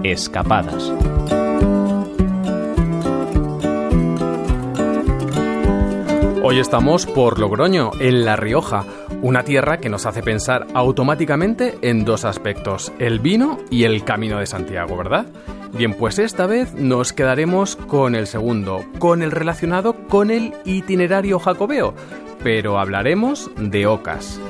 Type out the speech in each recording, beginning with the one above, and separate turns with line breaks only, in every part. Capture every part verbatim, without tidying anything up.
Escapadas.
Hoy estamos por Logroño, en La Rioja, una tierra que nos hace pensar automáticamente en dos aspectos, el vino y el Camino de Santiago, ¿verdad? Bien, pues esta vez nos quedaremos con el segundo, con el relacionado con el itinerario jacobeo, pero hablaremos de ocas.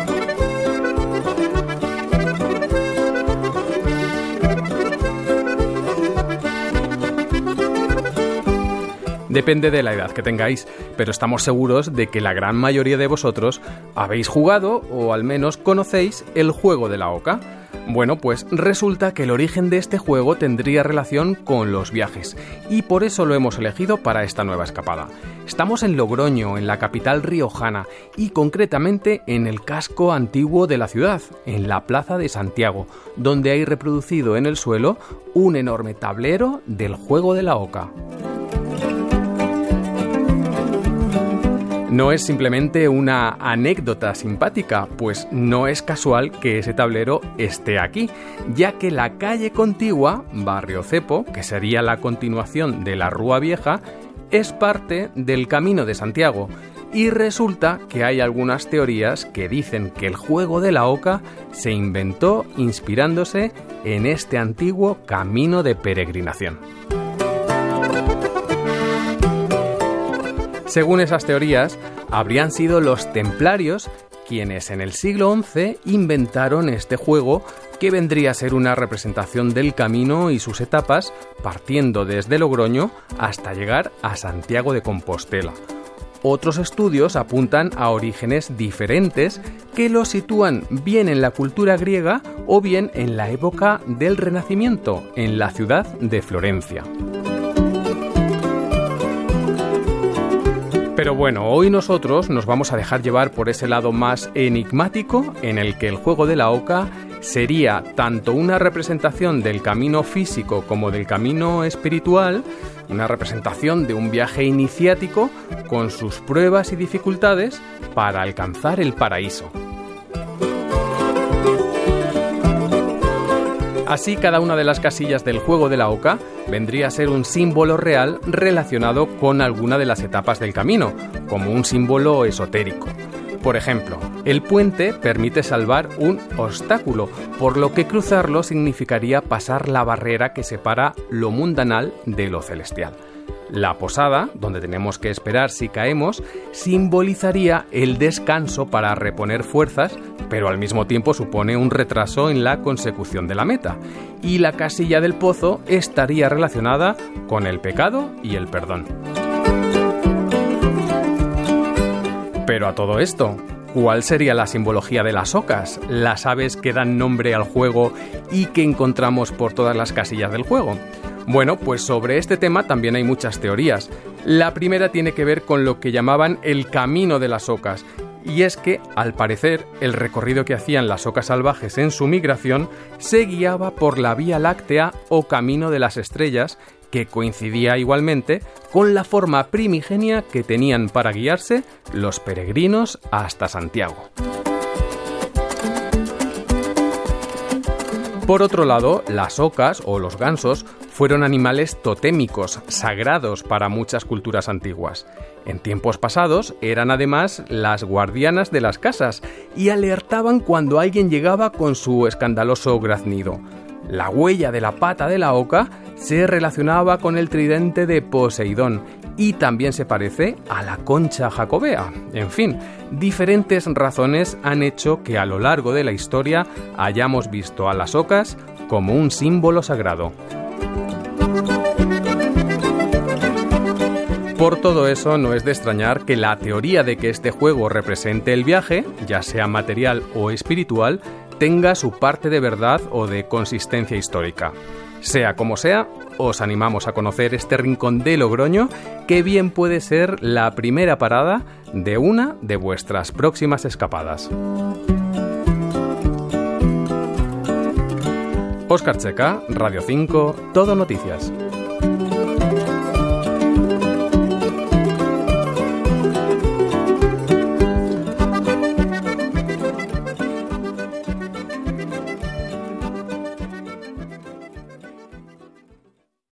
Depende de la edad que tengáis, pero estamos seguros de que la gran mayoría de vosotros habéis jugado o al menos conocéis el juego de la oca. Bueno, pues resulta que el origen de este juego tendría relación con los viajes y por eso lo hemos elegido para esta nueva escapada. Estamos en Logroño, en la capital riojana y concretamente en el casco antiguo de la ciudad, en la Plaza de Santiago, donde hay reproducido en el suelo un enorme tablero del juego de la oca. No es simplemente una anécdota simpática, pues no es casual que ese tablero esté aquí, ya que la calle contigua, Barrio Cepo, que sería la continuación de la Rúa Vieja, es parte del Camino de Santiago, y resulta que hay algunas teorías que dicen que el juego de la oca se inventó inspirándose en este antiguo camino de peregrinación. Según esas teorías, habrían sido los templarios quienes en el siglo once inventaron este juego que vendría a ser una representación del camino y sus etapas partiendo desde Logroño hasta llegar a Santiago de Compostela. Otros estudios apuntan a orígenes diferentes que lo sitúan bien en la cultura griega o bien en la época del Renacimiento, en la ciudad de Florencia. Pero bueno, hoy nosotros nos vamos a dejar llevar por ese lado más enigmático en el que el juego de la oca sería tanto una representación del camino físico como del camino espiritual, una representación de un viaje iniciático con sus pruebas y dificultades para alcanzar el paraíso. Así, cada una de las casillas del juego de la oca vendría a ser un símbolo real relacionado con alguna de las etapas del camino, como un símbolo esotérico. Por ejemplo, el puente permite salvar un obstáculo, por lo que cruzarlo significaría pasar la barrera que separa lo mundanal de lo celestial. La posada, donde tenemos que esperar si caemos, simbolizaría el descanso para reponer fuerzas, pero al mismo tiempo supone un retraso en la consecución de la meta. Y la casilla del pozo estaría relacionada con el pecado y el perdón. Pero a todo esto, ¿cuál sería la simbología de las ocas, las aves que dan nombre al juego y que encontramos por todas las casillas del juego? Bueno, pues sobre este tema también hay muchas teorías. La primera tiene que ver con lo que llamaban el camino de las ocas, y es que, al parecer, el recorrido que hacían las ocas salvajes en su migración se guiaba por la Vía Láctea o Camino de las Estrellas, que coincidía igualmente con la forma primigenia que tenían para guiarse los peregrinos hasta Santiago. Por otro lado, las ocas o los gansos fueron animales totémicos, sagrados para muchas culturas antiguas. En tiempos pasados eran además las guardianas de las casas y alertaban cuando alguien llegaba con su escandaloso graznido. La huella de la pata de la oca se relacionaba con el tridente de Poseidón y también se parece a la concha jacobea. En fin, diferentes razones han hecho que a lo largo de la historia hayamos visto a las ocas como un símbolo sagrado. Por todo eso, no es de extrañar que la teoría de que este juego represente el viaje, ya sea material o espiritual, tenga su parte de verdad o de consistencia histórica. Sea como sea, os animamos a conocer este rincón de Logroño, que bien puede ser la primera parada de una de vuestras próximas escapadas. Óscar Checa, Radio cinco, Todo Noticias.